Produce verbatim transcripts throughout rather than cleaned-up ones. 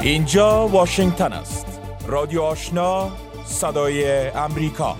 اینجا واشنگتن است. رادیو آشنا، صدای امریکا.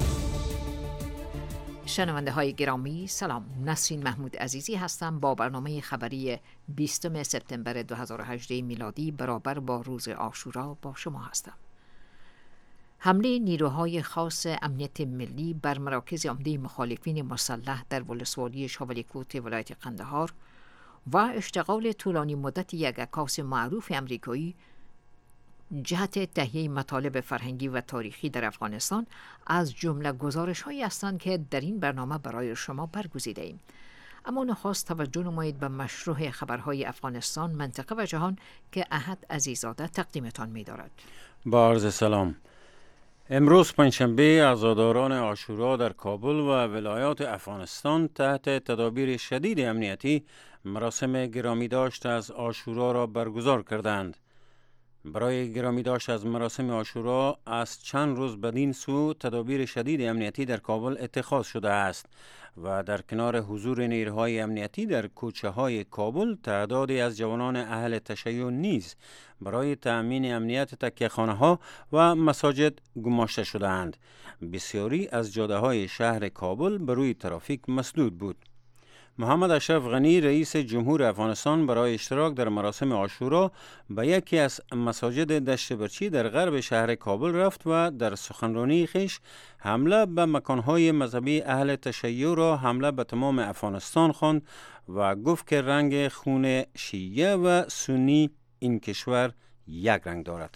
شنونده های گرامی سلام، نسرین محمود عزیزی هستم با برنامه خبری بیستم سپتامبر دو هزار و هجده میلادی برابر با روز عاشورا با شما هستم. حمله نیروهای خاص امنیت ملی بر مراکز عمده مخالفین مسلح در ولسوالی شاولیکوت ولایت قندهار و اشتغال طولانی مدت یک عکاس معروف امریکایی جهت تهیه مطالب فرهنگی و تاریخی در افغانستان از جمله گزارش‌هایی هستند که در این برنامه برای شما برگزیده ایم. اما نخست توجه نمایید به مشروع خبرهای افغانستان، منطقه و جهان که احد عزیزاده تقدیمتان می‌دارد. با عرض سلام. امروز پنجشنبه عزاداران عاشورا در کابل و ولایات افغانستان تحت تدابیر شدید امنیتی مراسم گرامی داشت از عاشورا را برگزار کردند. برای گرامی داشت از مراسم عاشورا از چند روز بدین سو تدابیر شدید امنیتی در کابل اتخاذ شده است و در کنار حضور نیروهای امنیتی در کوچه های کابل تعدادی از جوانان اهل تشیع نیز برای تأمین امنیت تکیه‌خانه ها و مساجد گماشته شدند. بسیاری از جاده های شهر کابل بر روی ترافیک مسدود بود. محمد اشرف غنی رئیس جمهور افغانستان برای اشتراک در مراسم عاشورا به یکی از مساجد دشت برچی در غرب شهر کابل رفت و در سخنرانی خویش حمله به مکانهای مذهبی اهل تشیع را حمله به تمام افغانستان خواند و گفت که رنگ خون شیعه و سنی این کشور یک رنگ دارد.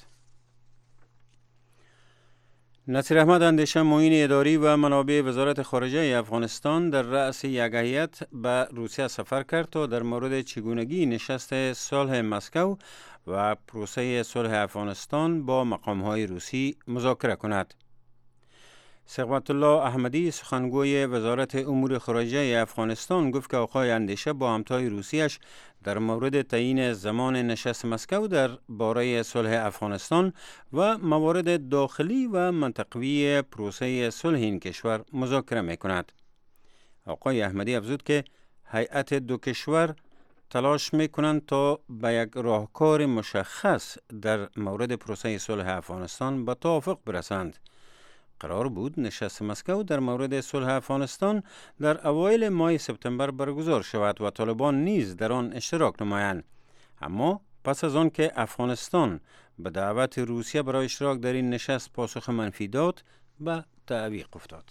نصیر احمد اندیشه معین اداری و منابع وزارت خارجه افغانستان در رأس یک هیئت به روسیه سفر کرد تا در مورد چگونگی نشست صلح مسکو و پروسه صلح افغانستان با مقام‌های روسی مذاکره کند. ثقبت الله احمدی سخنگوی وزارت امور خارجه افغانستان گفت که آقای اندیشه با همتای روسیش در مورد تعیین زمان نشست مسکو در باره صلح افغانستان و موارد داخلی و منطقوی پروسه صلح این کشور مذاکره می‌کند. آقای احمدی افزود که هیئت دو کشور تلاش می‌کنند تا به یک راهکار مشخص در مورد پروسه صلح افغانستان به توافق برسند. قرار بود نشست مسکو در مورد صلح افغانستان در اوایل ماه سپتامبر برگزار شود و طالبان نیز در آن اشتراک نمایند. اما پس از آن که افغانستان به دعوت روسیه برای اشتراک در این نشست پاسخ منفی داد، به تعویق افتاد.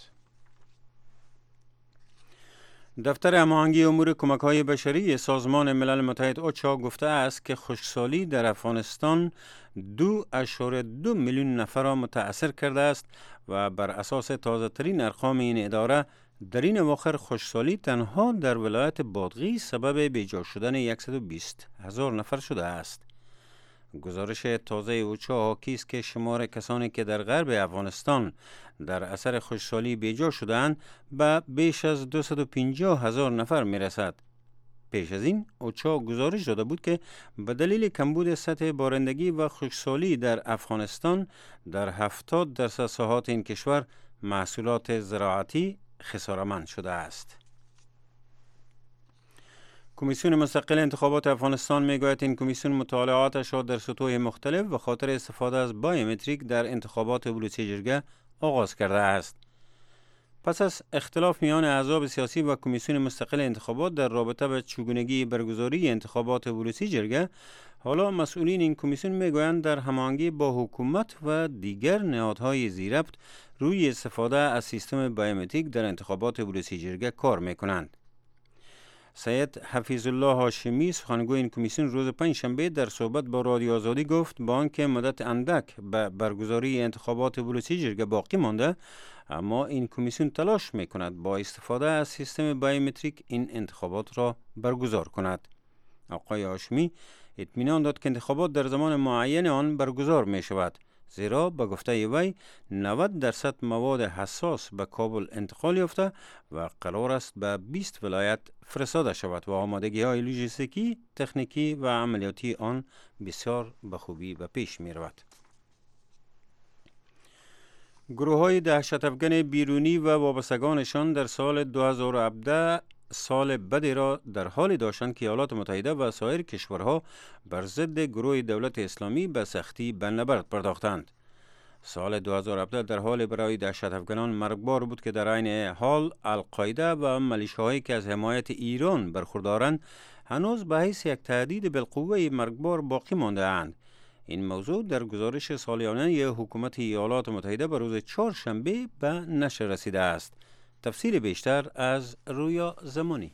دفتر هماهنگی امور کمک‌های بشری سازمان ملل متحد اوچا گفته است که خشکسالی در افغانستان دو اشاره دو میلیون نفر را متاثر کرده است و بر اساس تازه ترین ارقام این اداره در این اواخر خشکسالی تنها در ولایت بادغیس سبب بیجا شدن صد و بیست هزار نفر شده است. گزارش تازه اوچا حاکی است که شمار کسانی که در غرب افغانستان در اثر خشکسالی بیجا شدند به بیش از دویست و پنجاه هزار نفر می رسد. پیش از این اوچا گزارش داده بود که به دلیل کمبود سطح بارندگی و خشکسالی در افغانستان در هفتاد درصد ساحات این کشور محصولات زراعتی خساره‌مند شده است. کمیسیون مستقل انتخابات افغانستان میگوید این کمیسیون مطالعاتش را در سطوح مختلف و خاطر استفاده از بایومتریک در انتخابات بلوچی جرگه آغاز کرده است. پس از اختلاف میان احزاب سیاسی و کمیسیون مستقل انتخابات در رابطه با چگونگی برگزاری انتخابات بلوچی جرگه، حالا مسئولین این کمیسیون میگویند در هماهنگی با حکومت و دیگر نهادهای ذی‌ربط روی استفاده از سیستم بایومتریک در انتخابات بلوچی جرگه کار میکنند. سید حفیظ الله هاشمی سخنگوی این کمیسیون روز پنجشنبه در صحبت با رادیو آزادی گفت با آنکه مدت اندک به برگزاری انتخابات بلوچی جرگه باقی مانده، اما این کمیسیون تلاش میکند با استفاده از سیستم بایومتریک این انتخابات را برگزار کند. آقای هاشمی اطمینان داد که انتخابات در زمان معین آن برگزار می شود، زیرا به گفته وی نود درصد مواد حساس به کابل انتقال یافته و قرار است به بیست ولایت فرستاده شود و آمادگی های لوجستیکی، تکنیکی و عملیاتی آن بسیار به خوبی به پیش می رود. گروه های دهشت افغان بیرونی و وابستگانشان در سال دو هزار و هفده سال بدی را در حالی داشتند که ایالات متحده و سایر کشورها بر ضد گروه دولت اسلامی به سختی به نبرد پرداختند. سال دو هزار و هفده در حال برای دهشت افکنان مرگبار بود که در عین حال القاعده و ملیشه‌هایی که از حمایت ایران برخوردارند هنوز به حیث یک تهدید بالقوه مرگبار باقی مانده اند. این موضوع در گزارش سالیانه حکومت ایالات متحده به روز چهارشنبه به نشر رسیده است. تفصیل بیشتر از رویا زمانی.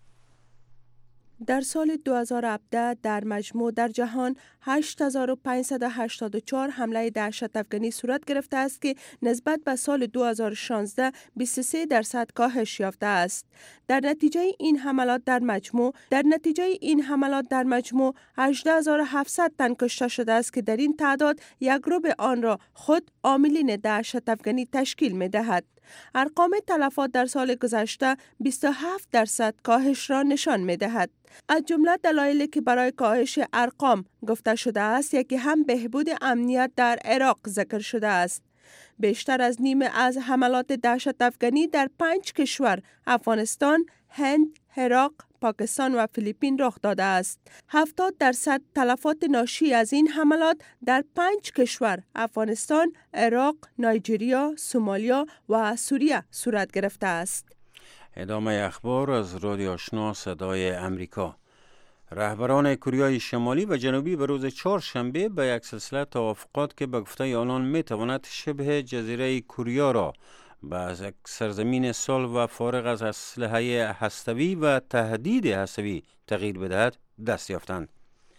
در سال دو هزار و هفده در مجموع در جهان هشت هزار و پانصد و هشتاد و چهار حمله دهشت افکنی صورت گرفته است که نسبت به سال دو هزار و شانزده بیست و سه درصد کاهش یافته است. در نتیجه این حملات در مجموع در نتیجه این حملات در مجموع هجده هزار و هفتصد تن کشته شده است که در این تعداد یک ربع آن را خود عاملین دهشت افکنی تشکیل می دهد. ارقام تلفات در سال گذشته بیست و هفت درصد کاهش را نشان می دهد. از جمله دلایلی که برای کاهش ارقام گفته شده است، یکی هم بهبود امنیت در عراق ذکر شده است. بیشتر از نیمه از حملات دهشت افکنی در پنج کشور افغانستان، هند، عراق، پاکستان و فیلیپین رخ داده است. هفتاد درصد تلفات ناشی از این حملات در پنج کشور افغانستان، عراق، نایجریا، سومالیا و سوریه صورت گرفته است. ادامه اخبار از رادیو آشنا صدای امریکا. رهبران کوریای شمالی و جنوبی به روز چهارشنبه به یک سلسله توافقات که به گفته آنان می تواند شبه جزیره کوریا را به یک سرزمین صلح و فارغ از اسلحه هسته‌ای و تهدید هسته‌ای تغییر بدهد دست یافتند.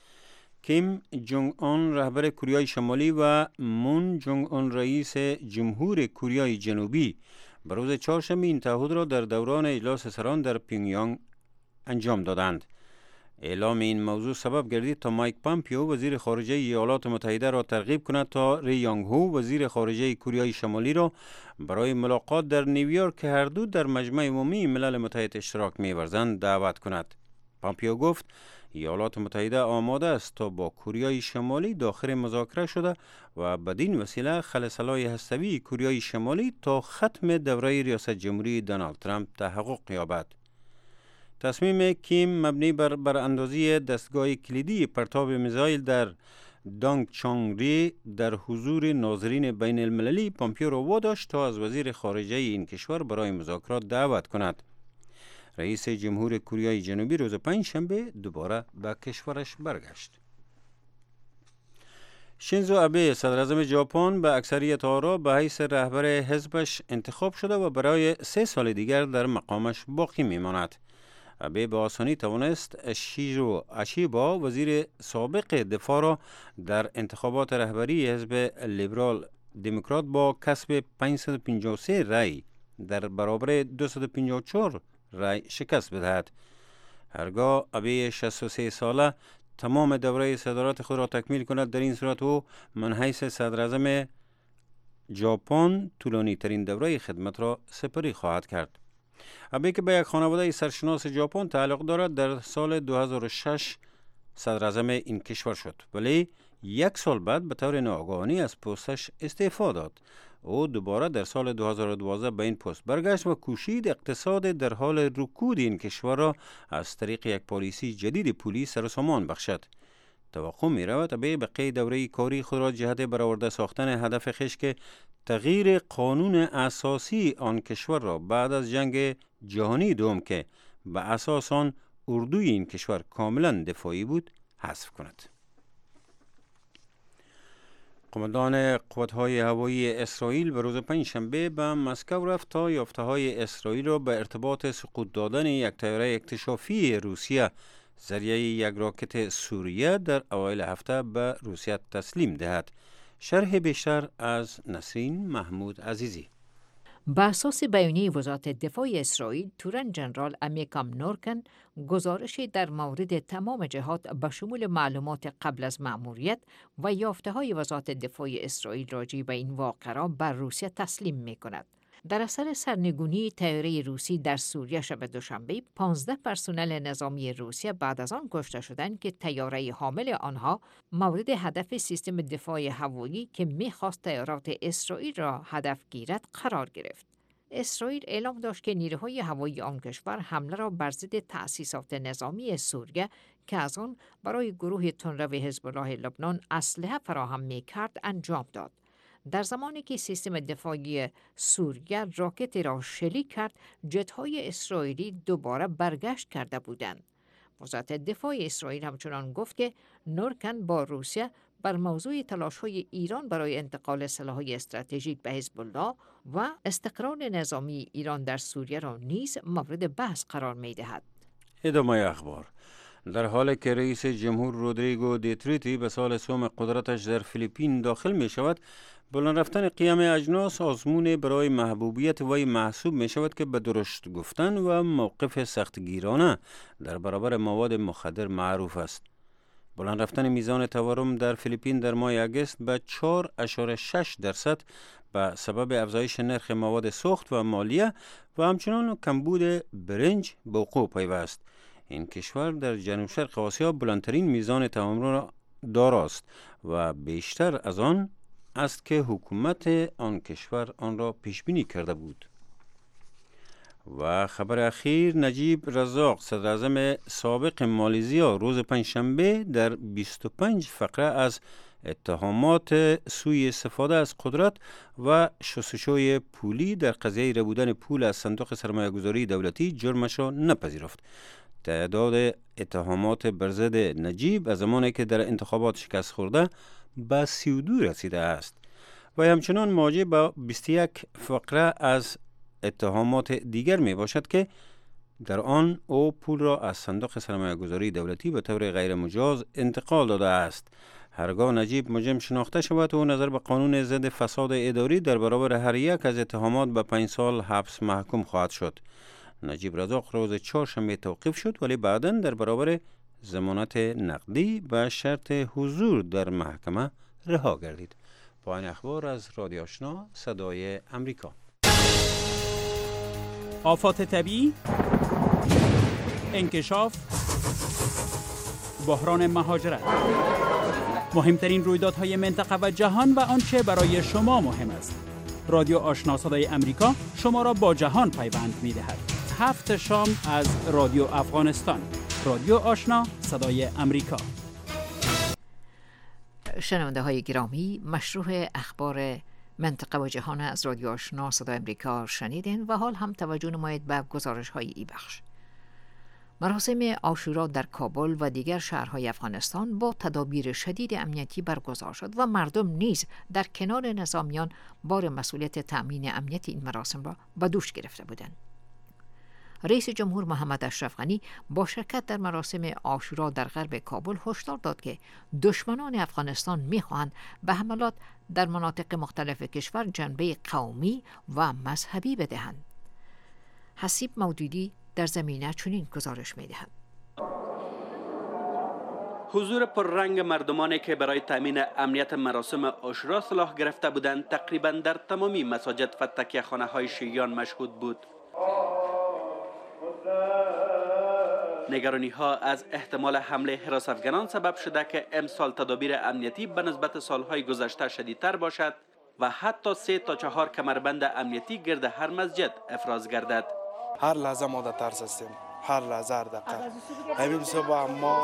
کیم جونگ اون رهبر کوریای شمالی و مون جونگ اون رئیس جمهور کوریای جنوبی به روز چهارشنبه این تعهد را در دوران اجلاس سران در پیونگیانگ انجام دادند. اعلام این موضوع سبب گردید تا مایک پامپیو وزیر خارجه ایالات متحده را ترغیب کند تا ری یانگ هو وزیر خارجه کوریای شمالی را برای ملاقات در نیویورک که هر دو در مجمع عمومی ملل متحد اشتراک می‌ورزند دعوت کند. پامپیو گفت ایالات متحده آماده است تا با کوریای شمالی داخل مذاکره شده و بدین وسیله خلسلای هسته‌ای کوریای شمالی تا ختم دوره ریاست جمهوری دونالد ترامپ تحقق یابد. تصمیم کیم مبنی بر براندازی دستگاه کلیدی پرتاب میزایل در دانگ چانگ ری در حضور ناظرین بین المللی پامپیو را واداشت تا از وزیر خارجه این کشور برای مذاکرات دعوت کند. رئیس جمهور کوریای جنوبی روز پنجشنبه دوباره به کشورش برگشت. شینزو آبه صدراعظم ژاپن به اکثریت آرا به حیث رهبر حزبش انتخاب شده و برای سه سال دیگر در مقامش باقی میماند. آبه به آسانی توانست شیزو آشیبا وزیر سابق دفاع را در انتخابات رهبری حزب لیبرال دموکرات با کسب پانصد و پنجاه و سه رای در برابر دویست و پنجاه و چهار رای شکست بدهد. هرگاه آبه شصت و سه ساله تمام دوره صدارت خود را تکمیل کند، در این صورت او من حیث صدراعظم ژاپن طولانی ترین دوره خدمت را سپری خواهد کرد. آبه که به یک خانواده سرشناس ژاپن تعلق دارد در سال دو هزار و شش صدراعظم این کشور شد، ولی یک سال بعد به طور ناگهانی از پستش استعفا داد. او دوباره در سال دو هزار و دوازده به این پست برگشت و کوشید اقتصاد در حال رکود این کشور را از طریق یک پالیسی جدید پولی سر و سامان بخشد. توقع می رود آبه بقیه دوره کاری خود را جهت برآورده ساختن هدف خویش که تغییر قانون اساسی آن کشور را بعد از جنگ جهانی دوم که به اساس آن اردوی این کشور کاملا دفاعی بود حذف کند. قماندان قوات‌های هوایی اسرائیل به روز پنجشنبه به مسکو رفت تا یافته‌های اسرائیل را به ارتباط سقوط دادن یک طیاره اکتشافی روسیه ذریعه یک راکت سوریه در اوایل هفته به روسیه تسلیم دهد. شرح بیشتر از نسرین محمود عزیزی. بر اساس بیانیه وزارت دفاع اسرائیل، تورن جنرال امیکام نورکن گزارشی در مورد تمام جهات به شمول معلومات قبل از مأموریت و یافته‌های وزارت دفاع اسرائیل راجع به این واقعه را بر روسیه تسلیم می‌کند. در اثر سرنگونی طیاره روسی در سوریه شب دوشنبه، پانزده پرسنل نظامی روسیه بعد از آن کشته شدند که طیاره حامل آنها مورد هدف سیستم دفاع هوایی که می‌خواست طیارات اسرائیل را هدف گیرد قرار گرفت. اسرائیل اعلام داشت که نیروهای هوایی آن کشور حمله را بر ضد تأسیسات نظامی سوریه که از آن برای گروه تندرو حزب الله لبنان اسلحه فراهم می‌کرد انجام داد. در زمانی که سیستم دفاعی سوریه راکتی را شلیک کرد، جت‌های اسرائیلی دوباره برگشت کرده بودند. وزارت دفاع اسرائیل همچنان گفت که نورکن با روسیه بر موضوع تلاش‌های ایران برای انتقال سلاح‌های استراتژیک به حزب الله و استقرار نظامی ایران در سوریه را نیز مورد بحث قرار می‌دهد. ادامه اخبار. در حالی که رئیس جمهور رودریگو دوترته به سال سوم قدرتش در فیلیپین داخل می شود، بلند رفتن قیام اجناس آزمون برای محبوبیت وی محسوب می شود که به درشت گفتن و موقف سختگیرانه در برابر مواد مخدر معروف است. بلند رفتن میزان تورم در فیلیپین در ماه اگست به چهار اشاره شش درصد به سبب افزایش نرخ مواد سوخت و مالیه و همچنان کمبود برنج به وقوع پیوست. این کشور در جنوب شرق آسیا بلندترین میزان تورم را داراست و بیشتر از آن است که حکومت آن کشور آن را پیش بینی کرده بود. و خبر اخیر، نجیب رزاق صدر اعظم سابق مالزیا روز پنجشنبه در بیست و پنج فقره از اتهامات سوء استفاده از قدرت و شستشوی پولی در قضیه ربودن پول از صندوق سرمایه‌گذاری دولتی جرمش را نپذیرفت. تعداد اتهامات بر ضد نجیب از زمانی که در انتخابات شکست خورده به سی و دو رسیده است و همچنان مواجه با بیست و یک فقره از اتهامات دیگر می باشد که در آن او پول را از صندوق سرمایه‌گذاری دولتی به طور غیر مجاز انتقال داده است. هرگاه نجیب مجرم شناخته شود او نظر به قانون ضد فساد اداری در برابر هر یک از اتهامات به پنج سال حبس محکوم خواهد شد. نجیب رزاق روز چهارشنبه توقیف شد ولی بعداً در برابر ضمانت نقدی به شرط حضور در محکمه رها گردید. پایان اخبار از رادیو آشنا صدای امریکا. آفات طبیعی، انکشاف، بحران مهاجرت، مهمترین رویدادهای منطقه و جهان و آنچه برای شما مهم است. رادیو آشنا صدای امریکا شما را با جهان پیوند می‌دهد. هفت شام از رادیو افغانستان. رادیو آشنا صدای امریکا. شنونده های گرامی، مشروع اخبار منطقه و جهان از رادیو آشنا صدای امریکا شنیدین و حال هم توجه نمایید به گزارش های ای بخش. مراسم عاشورا در کابل و دیگر شهرهای افغانستان با تدابیر شدید امنیتی برگزار شد و مردم نیز در کنار نظامیان بار مسئولیت تأمین امنیت این مراسم را به دوش گرفته بودند. رئیس جمهور محمد اشرف غنی با شرکت در مراسم عاشورا در غرب کابل هشدار داد که دشمنان افغانستان می‌خواهند به حملات در مناطق مختلف کشور جنبه قومی و مذهبی بدهند. حسیب مودودی در زمینه چنین گزارش می‌دهد. حضور پررنگ مردمانی که برای تأمین امنیت مراسم عاشورا صلاح گرفته بودند تقریباً در تمامی مساجد و تکیه‌خانه‌های شیعیان مشهود بود. نگرانی ها از احتمال حمله حراسافگنان سبب شده که امسال تدابیر امنیتی به نسبت سالهای گذشته شدیدتر باشد و حتی سه تا چهار کمربند امنیتی گرد هر مسجد افراز گردد. هر لحظه ما در ترس هستیم، هر لحظه هر دقیقه. همین صبح ما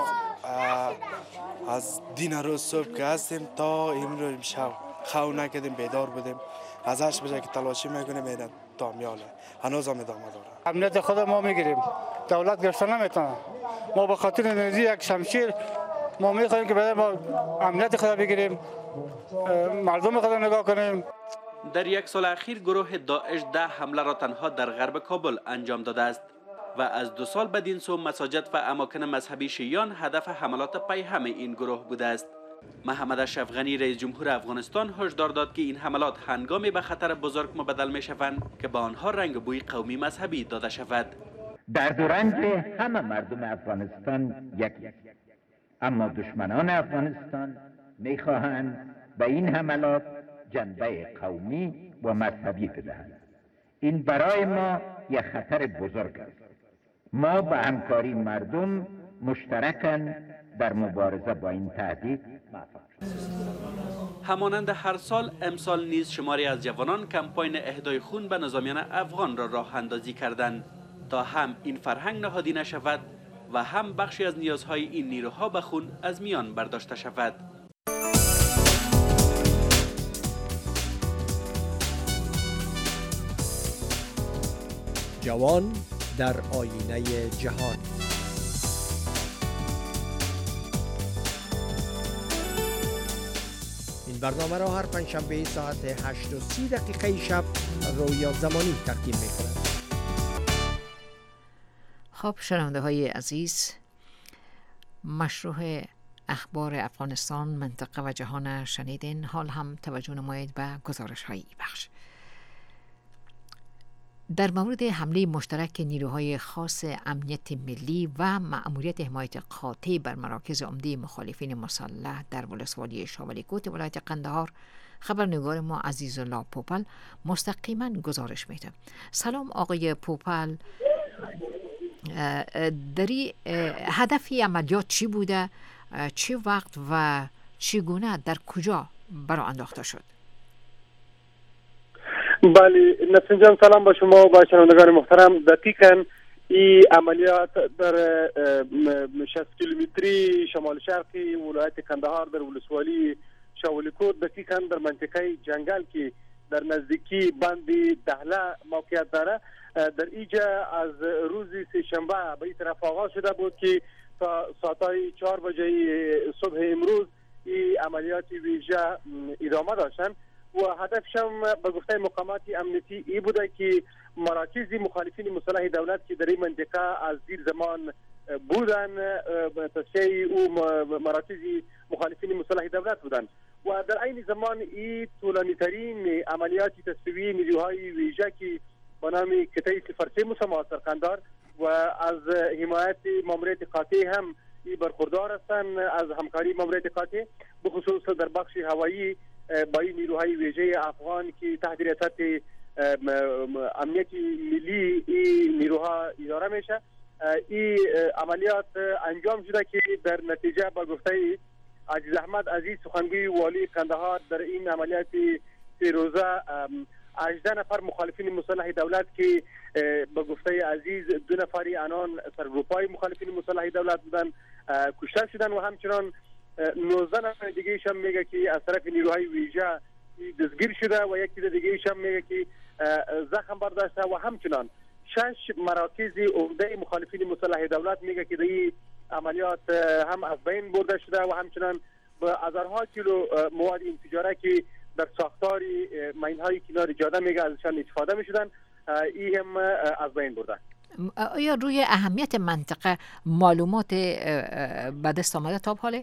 از دین روز صبح که هستیم تا امروز شب خو نکردیم، بیدار بودیم. از هشت بجه که تلاشی میکنیم میدن تا میاله هنوز هم ادامه داره. امنیت خود ما میگیریم، دولت گرفتن نمیتونه. ما به خاطر نزی یک شمشیر ما میخوایم که برای ما امنیت خود بگیریم، مردم خود نگاه کنیم. در یک سال اخیر گروه داعش ده حمله را تنها در غرب کابل انجام داده است و از دو سال بدین سو مساجد و اماکن مذهبی شیعیان هدف حملات پیهم این گروه بوده است. محمد اشرف غنی رئیس جمهور افغانستان هشدار داد که این حملات هنگامی به خطر بزرگ مبدل می شوند که به آنها رنگ بوی قومی مذهبی داده شود. درد و رنج همه مردم افغانستان یکی است، اما دشمنان افغانستان می خواهند به این حملات جنبه قومی و مذهبی بدهند. این برای ما یک خطر بزرگ است. ما به همکاری مردم مشترکاً در مبارزه با این تهدید. همانند هر سال امسال نیز شماری از جوانان کمپاین اهدای خون به نظامیان افغان را راه اندازی کردند تا هم این فرهنگ نهادی نشود و هم بخشی از نیازهای این نیروها به خون از میان برداشته شود. جوان در آینه جهان. این برنامه را هر پنجشنبه ساعت هشت و سی دقیقه شب رویا زمانی تقدیم می‌کند. خب شنونده های عزیز، مشروع اخبار افغانستان، منطقه و جهان شنیدین. حال هم توجه نمایید به گزارش های بخش. در مورد حمله مشترک نیروهای خاص امنیت ملی و مأموریت حمایت قاطع بر مراکز عمده مخالفین مسلح در ولسوالی شاولیکوت ولایت قندهار، خبرنگار ما عزیزالله پوپل مستقیما گزارش میده. سلام آقای پوپل، دری هدفی عملیات چی بوده، چه وقت و چگونه در کجا برای انداخته شد؟ بله نسرین جان، سلام با شما و با شنوندگان محترم. دقیقاً این عملیات در شصت کیلومتری شمال شرقی ولایت کندهار در ولسوالی شاولیکوت، دقیقاً در منطقه جنگل که در نزدیکی بند دهله موقعیت داره، در اینجا از روز سه‌شنبه به این طرف آغاز شده بود که تا ساعتهای چهار بجه صبح امروز این عملیات ویژه ادامه داشتن و هدفش هم به گفته مقامات امنیتی ای بوده که مراکز مخالفین مسلح دولت که در این منطقه از دیر زمان بودن، تصفیه او مراکز مخالفین مسلح دولت بودن و در این زمان این طولانی ترین عملیات تصفیه نیروهای ویژه که با نام کتای صفر سه مسمى سرقندار و از حمایت ماموریت قاطع هم ای برخوردار هستند، از همکاری ماموریت قاطع بخصوص در بخش هوایی با این نیروهای ویژه افغان که تحت ریاست امنیت ملی این نیروها اداره میشه. این عملیات انجام شده که در نتیجه با گفته عزیز احمد عزیز سخنگوی والی قندهار در این عملیات سه روزه هجده نفر مخالفین مسلح دولت که به گفته عزیز دو نفری آنان سرگروپای مخالفین مسلح دولت بودن کشته شدن و همچنان نوزده نفر دیگه هم میگه که از طرف نیروهای ویژه دستگیر شده و یکی دیگه هم میگه که زخم برداشته و همچنان شش مراکز عمده مخالفین مسلح دولت میگه که در عملیات هم از بین برده شده و همچنان به هزارها کیلو مواد انفجاره که در ساختار ماین‌های کنار جاده میگه ازشان استفاده میشدن، این هم از بین برده. آیا روی اهمیت منطقه معلومات به دست آمده تا حاله؟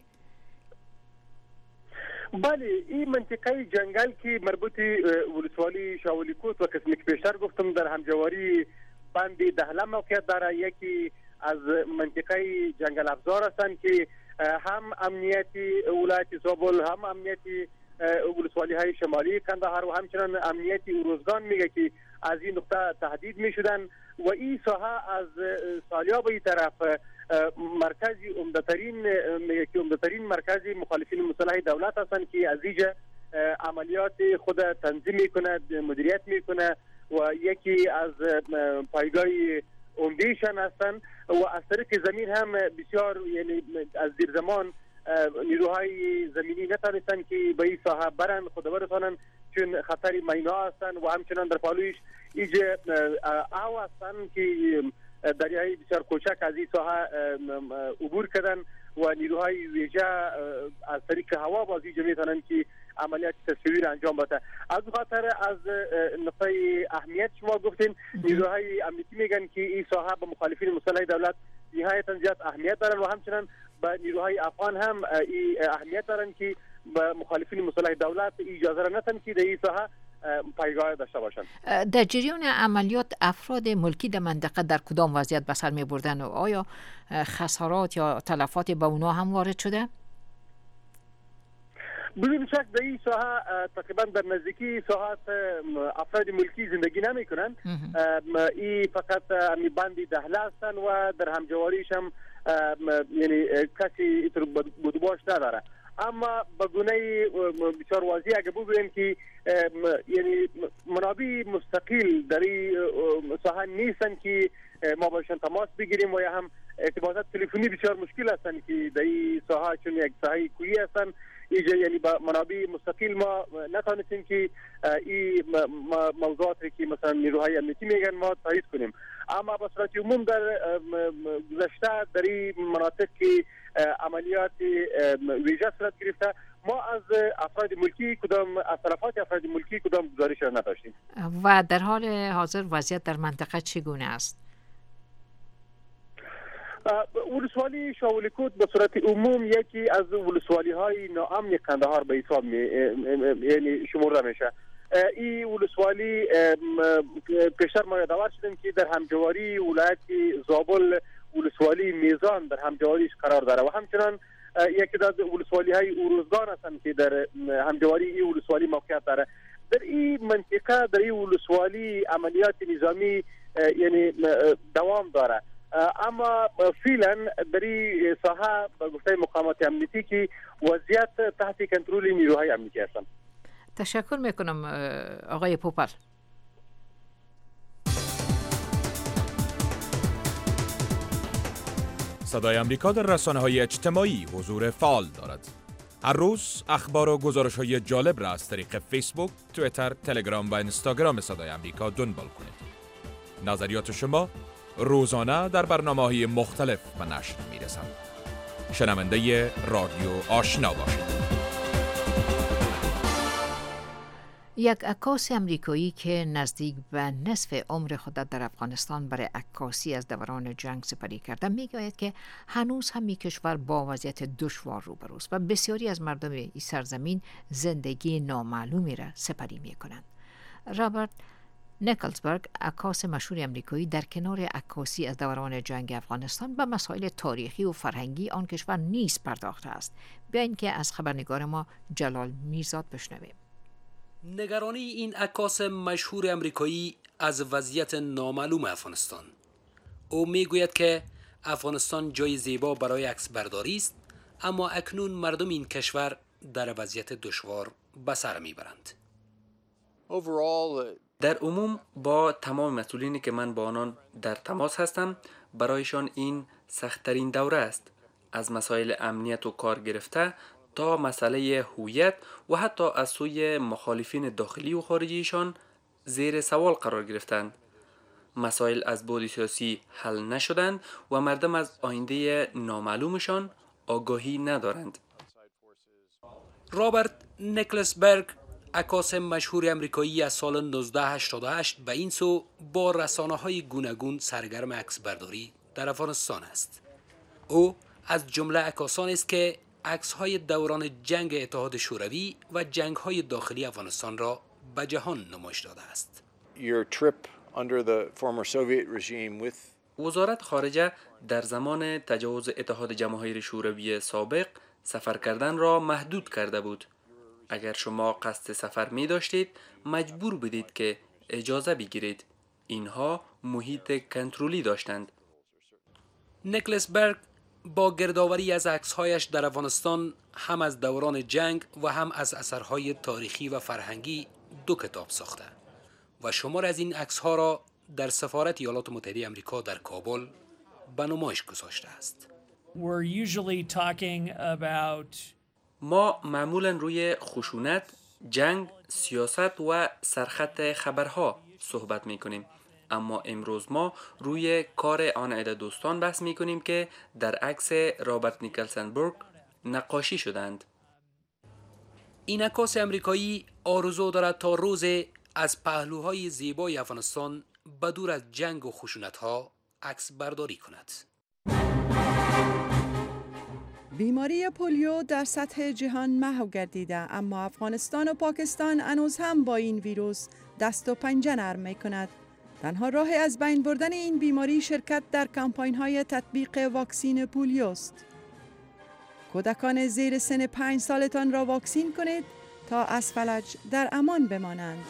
بله، این منطقه جنگل که مربوط ولسوالی شاولیکوت و قسمی که پیشتر گفتم در همجواری بند دهله موقعیت داره، یکی از منطقه جنگل افزار هستند که هم امنیتی ولایت زابل هم امنیتی ولسوالی های شمالی کندهار و همچنان امنیتی اروزگان میگه که از این نقطه تهدید میشدن و این ساحه از سالیا به این طرف مرکزی عمده‌ترین میگه که عمده‌ترین مرکزی مخالفین مسلح دولت هستند که از اینجا عملیات خود تنظیم میکنه، مدیریت میکنه و یکی از پایگاه عمده‌شان هستند و از طریق زمین هم بسیار، یعنی از دیر زمان نیروهای زمینی نتانستن که به این ساحه برن خود برسانن چون خطر مینا هستن و همچنان در پالویش ایجا او هستن که دریای بسیار کوچک از این ساحه عبور کردن و نیروهای ویژه از طریق هوا بازی میتونن که عملیات تصویر انجام بده. از خاطر از نقطه اهمیت شما گفتین، نیروهای امنیتی میگن که این ساحه به مخالفین مسلح دولت نهایتا زیاد اهمیت دارن و همچنان به نیروهای افغان هم ای اهمیت دارن که به مخالفین مسلح دولت اجازه را ندن که در این ساحه پایگاه داشته باشند. در جریان عملیات افراد ملکی در منطقه در کدام وضعیت به سر می بردن و آیا خسارات یا تلفات به اونا هم وارد شده؟ بدون شک در این ساحه تقریبا در نزدیکی ساحات افراد ملکی زندگی نمی کنند. این فقط می بند دهله هستند و در همجواریش هم یعنی کسی بودباش نداره. اما به گونه بسیار واضح اگه بگوییم که یعنی منابع مستقل در این ساحه نیستن که ما باشن تماس بگیریم و یا هم ارتباطات تلفنی بسیار مشکل هستن که در این ساحه چون یک ساحه کوهی هستن اینجا یعنی با منابع مستقل ما نتونستیم که این موضوعات که مثلا نیروهای امنیتی میگن ما تایید کنیم. اما به صورت عموم در گذشته در این مناطق که عملیات ویژه صورت گرفته ما از افراد ملکی کدام از طرفات افراد ملکی کدام گزارش را نداشتیم. و در حال حاضر وضعیت در منطقه چگونه است؟ ولسوالی شاولیکوت به صورت عموم یکی از ولسوالی های ناامن قندهار به حساب یعنی شمرده میشه. این ولسوالی پیشتر ما یادآور شدیم که در همجواری ولایت زابل ولسوالی میزان در همجواریش قرار داره و همچنان یکی از ولسوالی های اوروزگان هستند که در همجواری این ولسوالی موقعیت داره. در این منطقه در این ولسوالی عملیات نظامی یعنی دوام داره، اما فعلا در این ساحه به گفته مقامات امنیتی که وضعیت تحت کنترل نیروهای امنیتی هستند. تشکر میکنم آقای پوپل. صدای امریکا در رسانه‌های اجتماعی حضور فعال دارد. هر روز اخبار و گزارش‌های جالب را از طریق فیسبوک، توییتر، تلگرام و اینستاگرام صدای امریکا دنبال کنید. نظریات شما روزانه در برنامه‌های مختلف به نشر می‌رسند. شنونده رادیو آشنا باشید. یک عکاس امریکایی که نزدیک به نصف عمر خود در افغانستان برای عکاسی از دوران جنگ سپری کرده میگوید که هنوز هم این کشور با وضعیت دشوار روبروست و بسیاری از مردم این سرزمین زندگی نامعلومی را سپری میکنند. رابرت نیکلزبرگ، عکاس مشهور امریکایی، در کنار عکاسی از دوران جنگ افغانستان به مسائل تاریخی و فرهنگی آن کشور نیز پرداخته است. بیایید که از خبرنگار ما جلال میرزاد بشنویم. نگرانی این عکاس مشهور امریکایی از وضعیت نامعلوم افغانستان. او میگوید که افغانستان جای زیبا برای عکس برداری است، اما اکنون مردم این کشور در وضعیت دشوار به سر میبرند. در عموم با تمام مسئولینی که من با آنان در تماس هستم، برایشان این سخت‌ترین دوره است. از مسائل امنیت و کار گرفته تا مسئله هویت و حتی از سوی مخالفین داخلی و خارجیشان زیر سوال قرار گرفتند. مسائل از بعد سیاسی حل نشدند و مردم از آینده نامعلومشان آگاهی ندارند. رابرت نیکلزبرگ، عکاس مشهور امریکایی، از سال نوزده هشتاد و هشت به این سو با رسانه‌های گوناگون سرگرم عکسبرداری در افغانستان است. او از جمله عکاسانی است که عکس‌های دوران جنگ اتحاد شوروی و جنگ‌های داخلی افغانستان را به جهان نمایش داده است. وزارت خارجه در زمان تجاوز اتحاد جماهیر شوروی سابق سفر کردن را محدود کرده بود. اگر شما قصد سفر می داشتید مجبور بودید که اجازه بگیرید. اینها محیط کنترلی داشتند. نیکلزبرگ با گردآوری از عکس‌هایش در افغانستان هم از دوران جنگ و هم از اثرهای تاریخی و فرهنگی دو کتاب ساخته و شمار از این عکس‌ها را در سفارت ایالات متحده آمریکا در کابل به نمایش گذاشته است. ما معمولاً روی خشونت، جنگ، سیاست و سرخط خبرها صحبت می‌کنیم. اما امروز ما روی کار آن عده دوستان بحث می کنیم که در عکس رابرت نیکلزبرگ نقاشی شدند. این عکاس امریکایی آرزو دارد تا روز از پهلوهای زیبای افغانستان بدور از جنگ و خشونت‌ها عکس برداری کند. بیماری پولیو در سطح جهان محو گردیده، اما افغانستان و پاکستان هنوز هم با این ویروس دست و پنجه نرم می کند. تنها راه از بین بردن این بیماری شرکت در کمپاین‌های تطبیق واکسین پولیو است. کودکان زیر سن پنج سالتان را واکسین کنید تا از فلج در امان بمانند.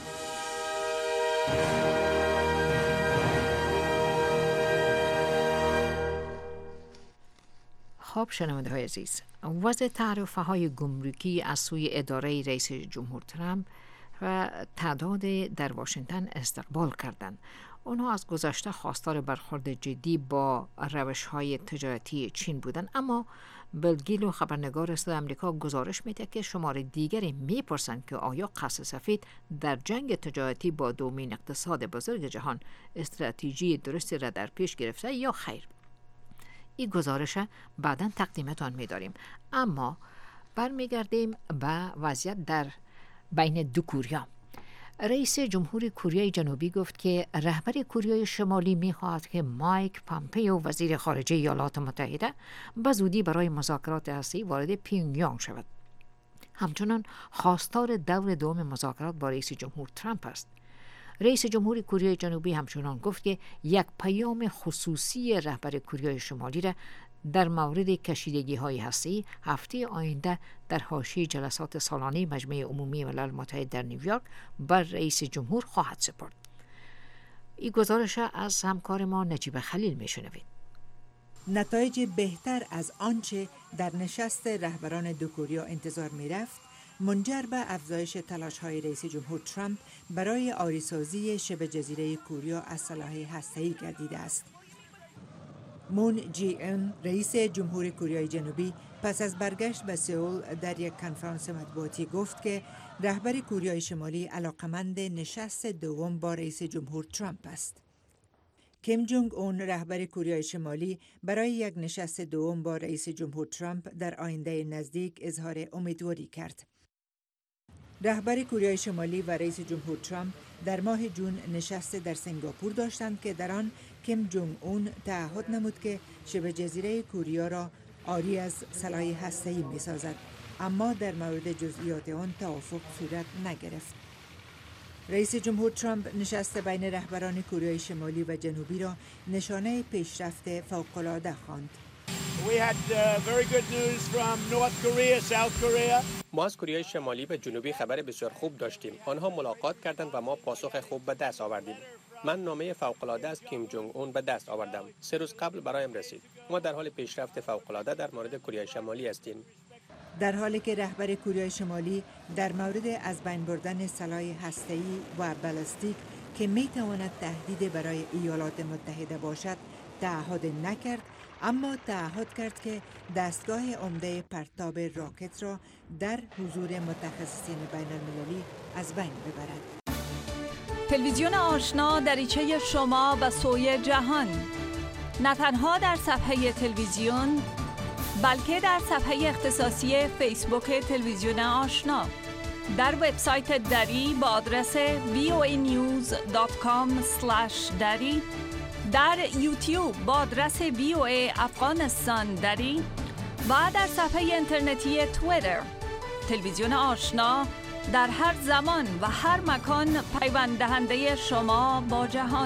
خب شنونده های عزیز، وضع تعرفه های گمرکی از سوی اداره رئیس جمهور ترامپ و تعداد در واشنگتن استقبال کردند. اونها از گذشته خواستار برخورد جدی با روش های تجارتی چین بودند، اما بیل گیلو خبرنگار صدای آمریکا گزارش میده که شمار دیگری میپرسند که آیا قرص سفید در جنگ تجارتی با دومین اقتصاد بزرگ جهان استراتژی درستی را در پیش گرفته یا خیر. این گزارش بعداً تقدیمتان می‌داریم، اما برمیگردیم به وضعیت در بین دو کوریا. رئیس جمهور کره جنوبی گفت که رهبر کره شمالی می‌خواهد که مایک پامپئو وزیر خارجه ایالات متحده به زودی برای مذاکرات هسته‌ای وارد پیونگیانگ شود. همچنان خواستار دور دوم مذاکرات با رئیس جمهور ترامپ است. رئیس جمهور کره جنوبی همچنان گفت که یک پیام خصوصی رهبر کره شمالی را در مورد کشیدگی‌های هسته‌ای هفته آینده در حاشیه جلسات سالانه مجمع عمومی ملل متحد در نیویورک بر رئیس جمهور خواهد سپرد. این گزارش از همکار ما نجیب خلیل میشنوید. نتایج بهتر از آنچه در نشست رهبران دو کره انتظار می‌رفت منجر به افزایش تلاش‌های رئیس جمهور ترامپ برای عاری‌سازی شبه جزیره کوریا از سلاح هسته‌ای گردیده است. مون جی ان رئیس جمهور کره جنوبی پس از برگشت به سئول در یک کنفرانس مطبوعاتی گفت که رهبر کره شمالی علاقمند نشست دوم با رئیس جمهور ترامپ است. کیم جونگ اون رهبر کره شمالی برای یک نشست دوم با رئیس جمهور ترامپ در آینده نزدیک اظهار امیدواری کرد. رهبر کره شمالی و رئیس جمهور ترامپ در ماه جون نشست در سنگاپور داشتند که در آن کیم جونگ اون تعهد نمود که شبه جزیره کوریا را عاری از سلاح هسته‌ای می‌سازد، اما در مورد جزئیات آن توافق صورت نگرفت. رئیس جمهور ترامپ نشست بین رهبران کره شمالی و جنوبی را نشانه پیشرفت فوق‌العاده خواند. We had uh, very good news from North Korea, South Korea. ما از کره شمالی و جنوبی خبر بسیار خوب داشتیم. آنها ملاقات کردند و ما پاسخ خوب به دست آوردیم. من نامه فوق‌العاده از کیم جونگ اون به دست آوردم. سه روز قبل برایم رسید. ما در حال پیشرفت فوق‌العاده در مورد کره شمالی هستیم. در حالی که رهبر کره شمالی در مورد از بین بردن سلاح هسته‌ای و بالستیک که میتواند تهدید برای ایالات متحده باشد تعهد نکرد، اما تعهد کرد که دستگاه عمده پرتاب راکت را در حضور متخصصین بین المللی از بین ببرد. تلویزیون آشنا دریچه شما به سوی جهان، نه تنها در صفحه تلویزیون بلکه در صفحه اختصاصی فیسبوک تلویزیون آشنا، در وبسایت دری با آدرس وی او ای نیوز دات کام اسلش دری، در یوتیوب با آدرس وی او ای افغانستان دری و در صفحه اینترنتی توییتر. تلویزیون آشنا در هر زمان و هر مکان پیوند دهنده شما با جهان.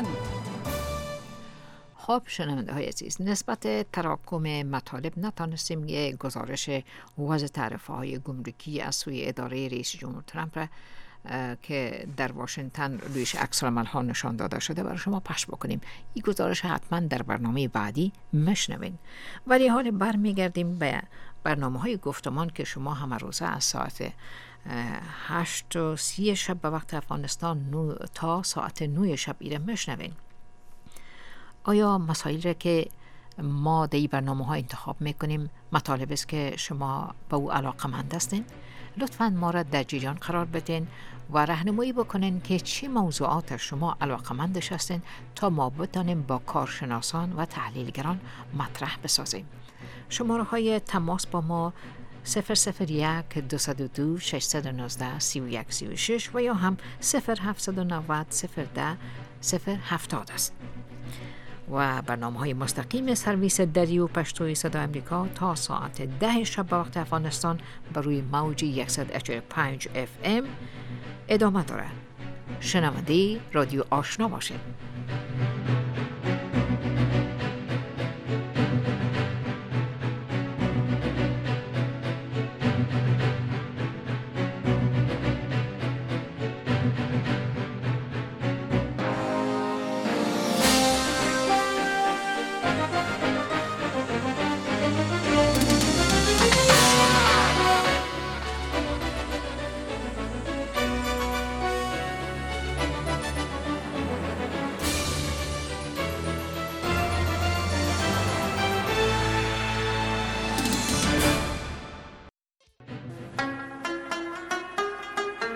خب شنونده های عزیز، نسبت تراکم مطالب نتانستیم یک گزارش وضع تعرفه های گمرکی از سوی اداره رئیس جمهور ترامپ را که در واشنگتن رویش عکس‌العمل ها نشان داده شده برای شما پخش بکنیم. این گزارش حتما در برنامه بعدی مشنوین. ولی حال برمیگردیم به برنامه های گفتمان که شما همه روزه از ساعت هشت و سی شب به وقت افغانستان تا ساعت نه شب ایره مشنوین. آیا مسائلی را که ما در این برنامه ها انتخاب میکنیم مطالب است که شما به او علاقه‌مند هستین؟ لطفاً ما را در جریان قرار بدین و راهنمایی بکنین که چه موضوعات شما علاقه‌مندش هستین تا ما بتانیم با کارشناسان و تحلیلگران مطرح بسازیم. شماره های تماس با ما صفر صفر یک دو دو دو شش یک نه سه یک سه شش و یا هم صفر هفت نه صفر صفر ده صفر هفتاد است. و برنامه های مستقیم سرویس دری و پشتوی صدای امریکا تا ساعت ده شب به وقت افغانستان بر روی موج صد و چهل و پنج اف ام ادامه داره. شنونده رادیو آشنا باشید.